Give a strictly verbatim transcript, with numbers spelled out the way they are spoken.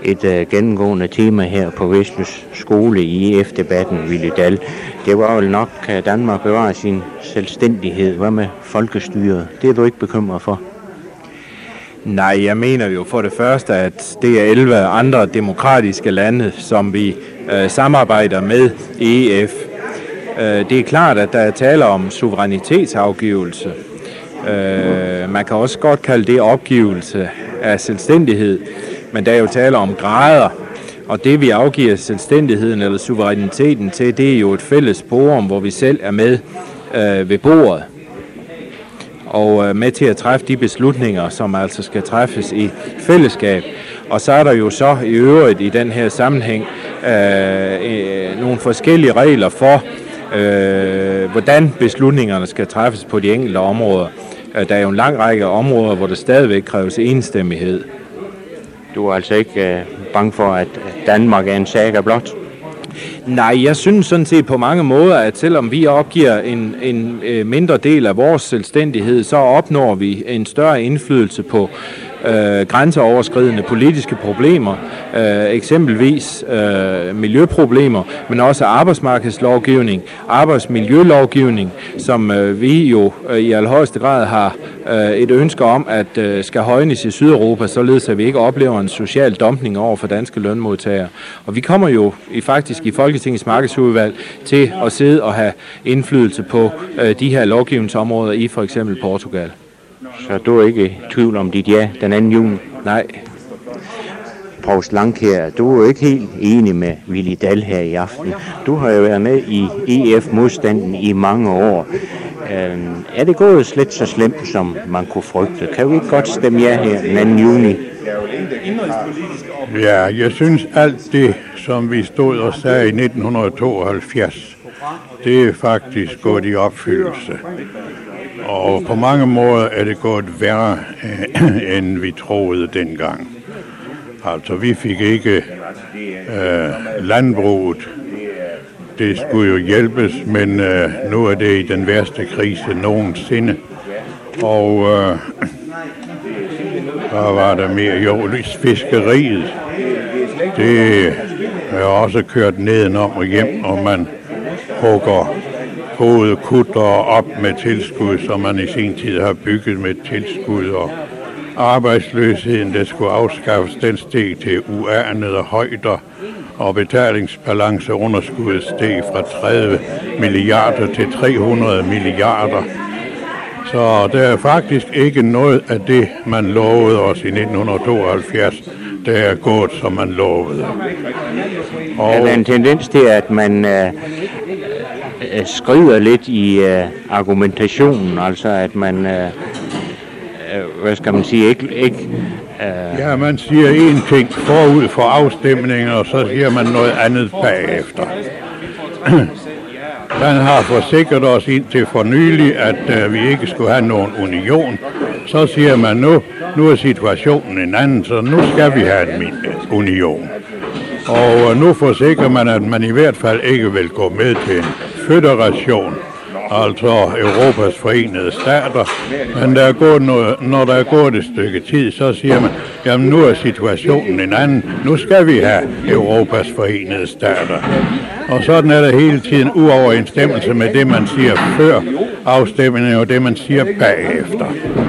et uh, gennemgående tema her på Vestjysk Skole i E F-debatten, Willy Dahl. Det var vel nok, at Danmark bevarer sin selvstændighed. Hvad med folkestyret? Det er du ikke bekymret for? Nej, jeg mener jo for det første, at det er elleve andre demokratiske lande, som vi øh, samarbejder med i E F. Øh, det er klart, at der er tale om suverænitetsafgivelse. Øh, man kan også godt kalde det opgivelse af selvstændighed, men der er jo tale om grader, og det vi afgiver selvstændigheden eller suveræniteten til, det er jo et fælles forum, hvor vi selv er med øh, ved bordet og øh, med til at træffe de beslutninger, som altså skal træffes i fællesskab. Og så er der jo så i øvrigt i den her sammenhæng øh, øh, nogle forskellige regler for, øh, hvordan beslutningerne skal træffes på de enkelte områder. Der er jo en lang række områder, hvor der stadigvæk kræves enstemmighed. Du er altså ikke øh, bange for, at Danmark er en saga blot? Nej, jeg synes sådan set på mange måder, at selvom vi opgiver en, en øh, mindre del af vores selvstændighed, så opnår vi en større indflydelse på øh, grænseoverskridende politiske problemer, øh, eksempelvis øh, miljøproblemer, men også arbejdsmarkedslovgivning, arbejdsmiljølovgivning, som øh, vi jo øh, i allerhøjeste grad har øh, et ønske om, at øh, skal højnes i Sydeuropa, således at vi ikke oplever en social dumpning over for danske lønmodtagere. Og vi kommer jo i, faktisk i Folketingets markedsudvalg til at sidde og have indflydelse på øh, de her lovgivningsområder i for eksempel Portugal. Så du er ikke i tvivl om dit ja den anden juni? Nej. Provst Langkjær, du er jo ikke helt enig med Willy Dahl her i aften. Du har jo været med i E F-modstanden i mange år. Øh, er det gået slet så slemt, som man kunne frygte? Kan vi ikke godt stemme ja her den anden juni? Ja, jeg synes alt det, som vi stod og sagde i nitten tooghalvfjerds, det er faktisk gået i opfyldelse. Og på mange måder er det gået værre, end vi troede dengang. Altså, vi fik ikke øh, landbruget. Det skulle jo hjælpes, men øh, nu er det i den værste krise nogensinde. Og øh, der var der mere jo, fiskeriet. Det er også kørt nedenom og hjem, og man hugger gode kutter op med tilskud, som man i sin tid har bygget med tilskud, og arbejdsløsheden, der skulle afskaffes, den steg til uanede højder, og betalingsbalanceunderskuddet steg fra tredive milliarder til tre hundrede milliarder. Så der er faktisk ikke noget af det, man lovede os i nitten tooghalvfjerds, der er gået, som man lovede. Og er der en tendens til, at man øh, skrider lidt i øh, argumentationen, altså at man, øh, hvad skal man sige, ikke... ikke øh... Ja, man siger én ting forud for afstemningen, og så siger man noget andet bagefter. Man har forsikret os indtil for nylig, at øh, vi ikke skulle have nogen union. Så siger man nu, nu er situationen en anden, så nu skal vi have en union. Og øh, nu forsikrer man, at man i hvert fald ikke vil gå med til en føderation, altså Europas forenede stater. Men der er gået noget, når der er gået et stykke tid, så siger man, jamen nu er situationen en anden. Nu skal vi have Europas forenede stater. Og sådan er der hele tiden uoverensstemmelse med det, man siger før afstemningen og det, man siger bagefter.